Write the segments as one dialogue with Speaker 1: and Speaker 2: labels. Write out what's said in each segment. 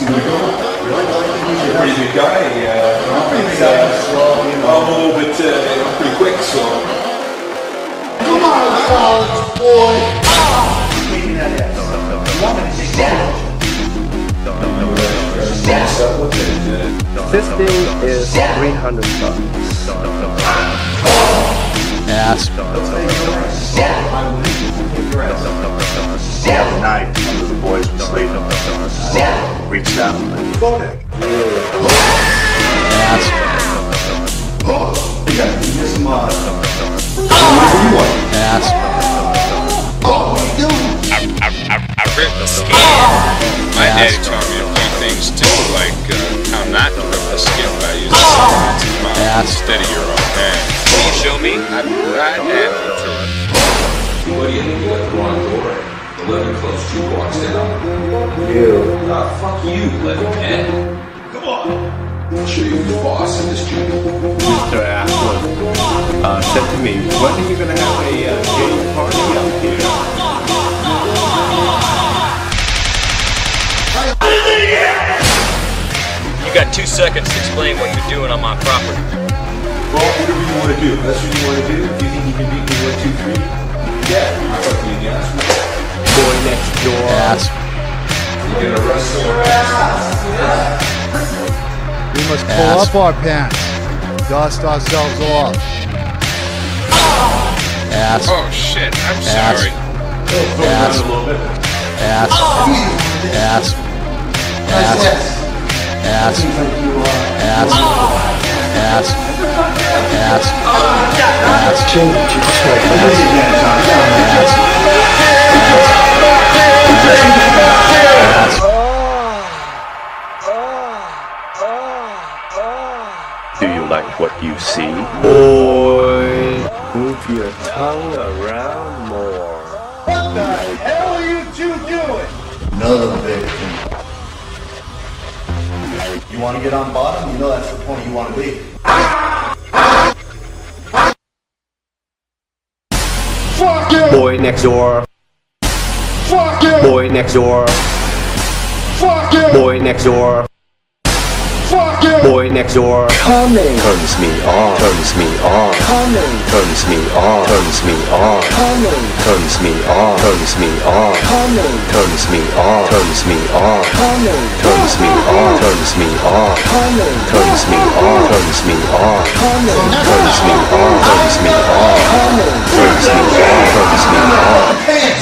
Speaker 1: pretty good guy. I'm a little bit pretty quick, so.
Speaker 2: Come on, college boy!
Speaker 3: This thing is 300 bucks.
Speaker 4: Ass.
Speaker 5: The other night, one of the boys was sleeping. Reached out and
Speaker 4: Ass. Ass.
Speaker 6: I ripped the skin. My daddy taught me a few things too, like how not to rip the skin by using something instead of your own hand. Can you show me? I'd be right happy to.
Speaker 1: What do you think? You got the wrong door. The Living Close jukebox down.
Speaker 3: You.
Speaker 1: Fuck you, Living Ed. Come on. I'll show you who's boss in this joint.
Speaker 7: Mr. Ashwood said to me, when are you going to have a gay party out here?
Speaker 8: You got 2 seconds to explain what you're doing on my property.
Speaker 1: Well, whatever you want to do. That's what you want to do. If you think you can beat me 1, 2, 3, yeah, you're fucking against me.
Speaker 3: Boy next door.
Speaker 4: Ass.
Speaker 1: You're gonna wrestle your ass.
Speaker 2: We must pull up our pants, dust ourselves off.
Speaker 4: Ass.
Speaker 6: Oh shit, I'm sorry.
Speaker 4: Ass. Ass. Ass. Ass. Ass. Ass. Ass. Ass.
Speaker 5: do you like what you see?
Speaker 3: Boy, move your tongue around more.
Speaker 2: What the hell are you two doing?
Speaker 9: Another victim. You want to get on bottom? You know that's the point you want to be.
Speaker 2: Fuck you!
Speaker 3: Boy next door.
Speaker 2: Fuck you!
Speaker 3: Boy next door.
Speaker 2: Fuck you!
Speaker 3: Boy next door.
Speaker 2: Fuck you!
Speaker 3: Boy next door.
Speaker 5: Coming. Turns me on. Turns me on.
Speaker 3: Coming.
Speaker 5: Turns me on. Turns me on.
Speaker 3: Coming.
Speaker 5: Turns me on. Turns me on.
Speaker 3: Coming.
Speaker 5: Turns me on. Turns me on.
Speaker 3: Coming.
Speaker 5: Turns me on. Turns me on.
Speaker 3: Coming.
Speaker 5: Turns me on. Turns me on.
Speaker 3: Coming.
Speaker 5: Turns me on. Turns me on.
Speaker 3: Coming.
Speaker 5: Turns me on. Turns me on.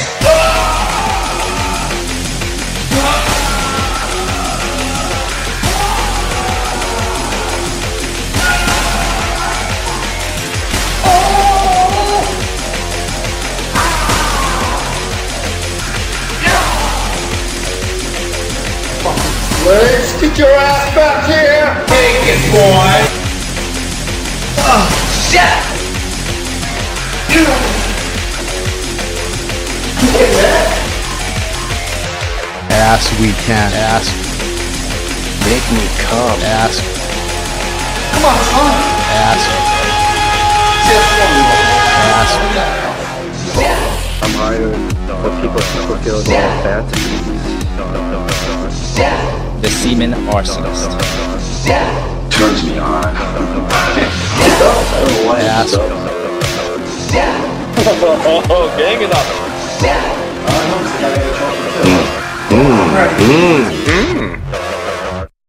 Speaker 2: Let's get your ass back here!
Speaker 1: Take it, boy!
Speaker 2: Oh, shit!
Speaker 4: Ass we can. Ass.
Speaker 3: Make me come.
Speaker 4: Ass.
Speaker 2: Come on, son!
Speaker 4: Ass. Ass.
Speaker 3: I'm hired for people to fulfill their fantasies.
Speaker 10: The semen arsonist.
Speaker 5: Turns me on.
Speaker 4: Ass.
Speaker 8: Oh, gang it up.